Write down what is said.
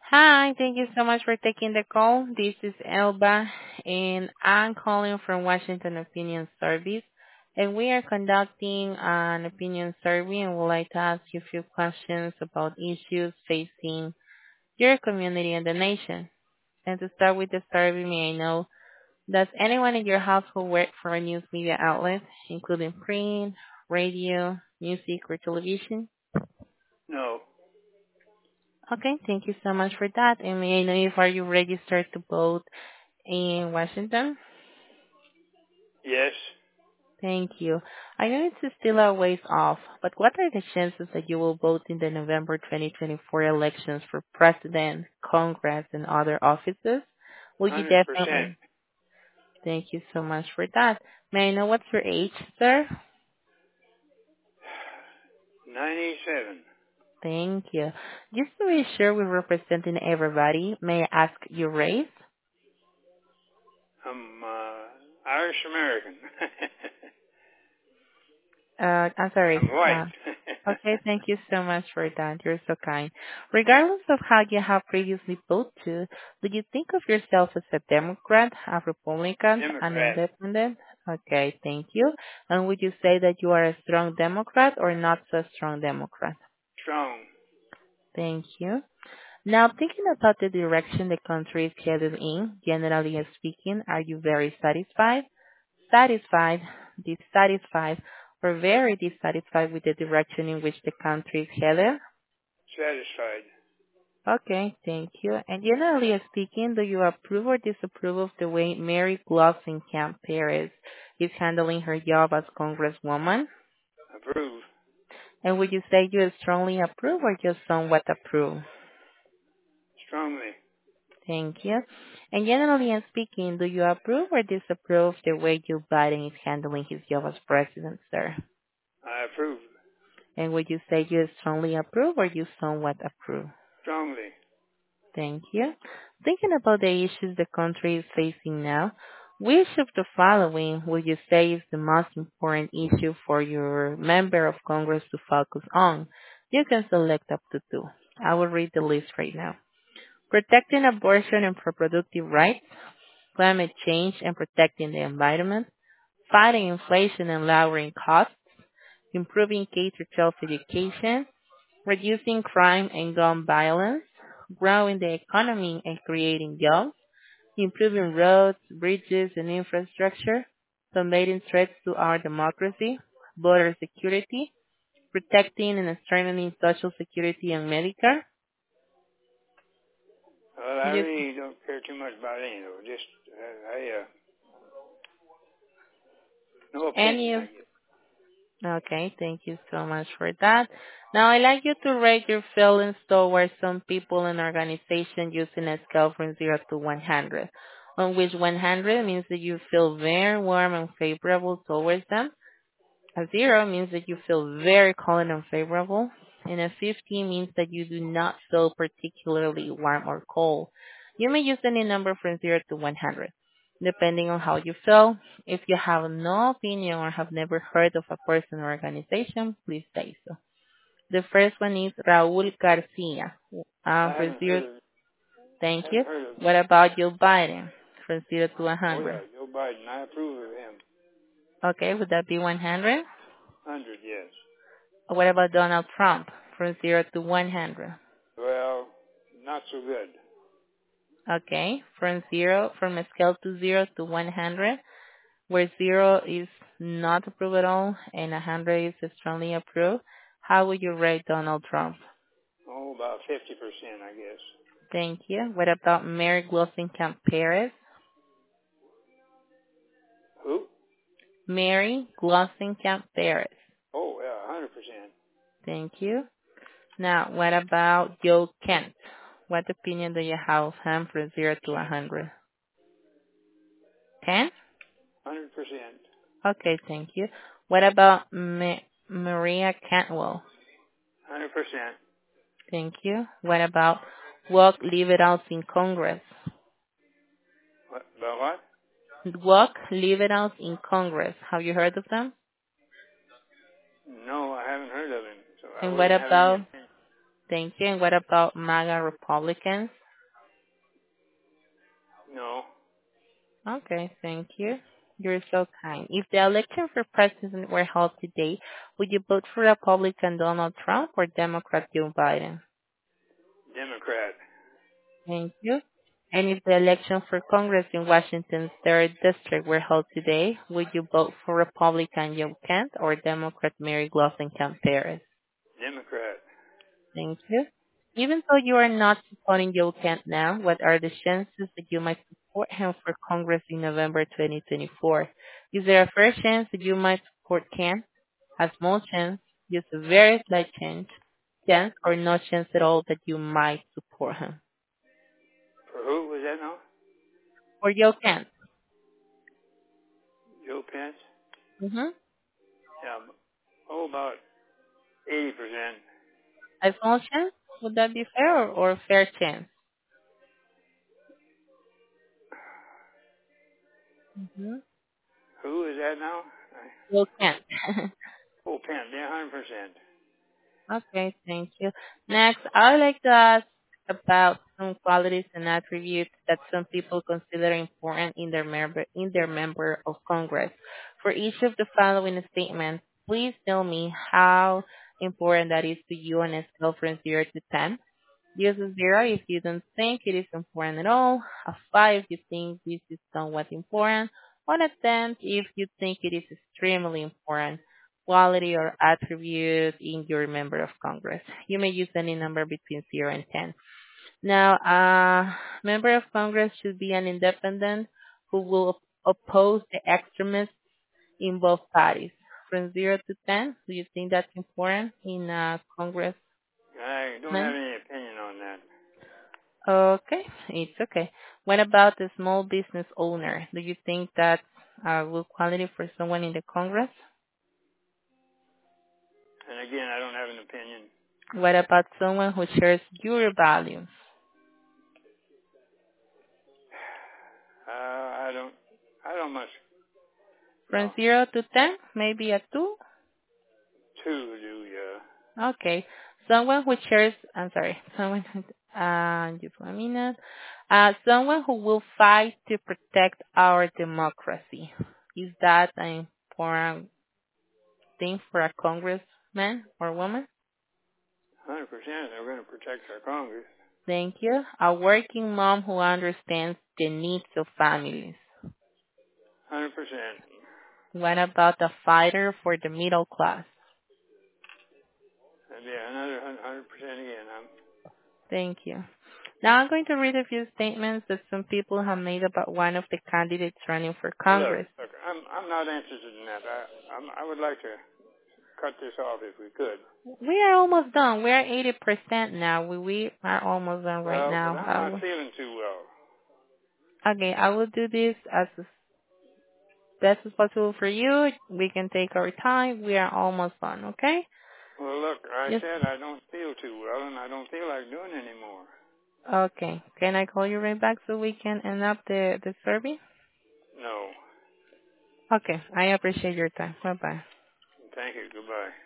Hi, thank you so much for taking the call. This is Elba, and I'm calling from Washington Opinion Service, and we are conducting an opinion survey and would like to ask you a few questions about issues facing your community and the nation. And to start with the survey, may I know, does anyone in your household work for a news media outlet, including print, radio, music, or television? No. Okay, thank you so much for that. And may I know if are you registered to vote in Washington? Yes. Thank you. I know it's still a ways off, but what are the chances that you will vote in the November 2024 elections for president, Congress, and other offices? Will you 100%. definitely? Thank you so much for that. May I know what's your age, sir? 97. Thank you. Just to be sure we're representing everybody, may I ask your race? I'm Irish American. I'm sorry. I'm white. Okay, thank you so much for that. You're so kind. Regardless of how you have previously voted to, do you think of yourself as a Democrat, a Republican, an Democrat. independent? Okay, thank you. And would you say that you are a strong Democrat or not so strong Democrat? Strong. Thank you. Now, thinking about the direction the country is headed in, generally speaking, are you very satisfied? Satisfied, dissatisfied, or very dissatisfied with the direction in which the country is headed? Satisfied. Okay, thank you. And generally speaking, do you approve or disapprove of the way Mary Camp Perez is handling her job as Congresswoman? Approve. And would you say you strongly approve or just somewhat approve? Strongly. Thank you. And generally speaking, do you approve or disapprove the way Joe Biden is handling his job as president, sir? I approve. And would you say you strongly approve or you somewhat approve? Strongly. Thank you. Thinking about the issues the country is facing now, which of the following would you say is the most important issue for your member of Congress to focus on? You can select up to two. I will read the list right now. Protecting abortion and reproductive rights, climate change and protecting the environment, fighting inflation and lowering costs, improving K-12 education, reducing crime and gun violence, growing the economy and creating jobs, improving roads, bridges, and infrastructure, combating threats to our democracy, border security, protecting and strengthening social security and Medicare. Well, I You, really don't care too much about any of it. Just, no any opinion, of I guess. Okay, thank you so much for that. Now, I'd like you to rate your feelings towards some people and organization using a scale from 0 to 100, on which 100 means that you feel very warm and favorable towards them. A 0 means that you feel very cold and unfavorable, and a 50 means that you do not feel particularly warm or cold. You may use any number from 0 to 100, depending on how you feel. If you have no opinion or have never heard of a person or organization, please say so. The first one is Raul Garcia. I From haven't heard 0, of, thank you. haven't heard of, What about Joe Biden? From 0 to oh 100. yeah, Joe Biden. I approve of him. Okay, would that be 100? 100, yes. What about Donald Trump? From 0 to 100. Well, not so good. Okay, from a scale to 0 to 100, where 0 is not approved at all and 100 is strongly approved. How would you rate Donald Trump? Oh, about 50%, I guess. Thank you. What about Mary Camp Perez? Who? Mary Camp Perez. Oh, yeah, 100%. Thank you. Now, what about Joe Kent? What opinion do you have of him from 0 to 100? 10? 100%. Okay, thank you. What about Maria Cantwell? 100%. Thank you. What about Walk Liberals in Congress? What, about what? Walk Liberals in Congress. Have you heard of them? No, I haven't heard of him, so I And what wouldn't have any about opinion. Thank you. And what about MAGA Republicans? No. Okay, thank you. You're so kind. If the election for president were held today, would you vote for Republican Donald Trump or Democrat Joe Biden? Democrat. Thank you. And if the election for Congress in Washington's third district were held today, would you vote for Republican Joe Kent or Democrat Mary Glassenkamp-Perez? Democrat. Thank you. Even though you are not supporting Joe Kent now, what are the chances that you might support him for Congress in November 2024? Is there a fair chance that you might support Kent? A small chance, just a very slight chance, or no chance at all that you might support him? For who was that now? For Joe Kent. Joe Pence? Mm-hmm. Yeah. About 80%. A small chance? Would that be fair or a fair chance? Mm-hmm. Who is that now? Joe Kent. Oh, Pence. Yeah, 100%. Okay, thank you. Next, I would like to ask about some qualities and attributes that some people consider important in their member of Congress. For each of the following statements, please tell me how important that is to you on a scale from 0 to 10. Use a 0 if you don't think it is important at all, a 5 if you think this is somewhat important, or a 10 if you think it is extremely important quality or attribute in your member of Congress. You may use any number between 0 and 10. Now, a member of Congress should be an independent who will oppose the extremists in both parties. From 0 to 10, do you think that's important in a congressman? I don't have any opinion on that. Okay, it's okay. What about the small business owner? Do you think that's a good quality for someone in the Congress? And again, I don't have an opinion. What about someone who shares your values? I don't much. From No. 0 to 10, maybe a 2? 2 do, yeah. Okay. Someone who shares, I'm sorry, someone who, just 1 minute. Someone who will fight to protect our democracy. Is that an important thing for a congressman or woman? 100%. They're going to protect our Congress. Thank you. A working mom who understands the needs of families. 100%. What about a fighter for the middle class? And yeah, another 100% again. Thank you. Now I'm going to read a few statements that some people have made about one of the candidates running for Congress. Look, I'm not interested in that. I would like to cut this off if we could. We are almost done. We are 80% now. We are almost done right Well, but now. I'm not feeling too well. Okay, I will do this as best as possible for you. We can take our time. We are almost done, okay? Well, look, I Yes. said I don't feel too well, and I don't feel like doing anymore. Okay. Can I call you right back so we can end up the survey? No. Okay. I appreciate your time. Bye-bye. Thank you. Goodbye.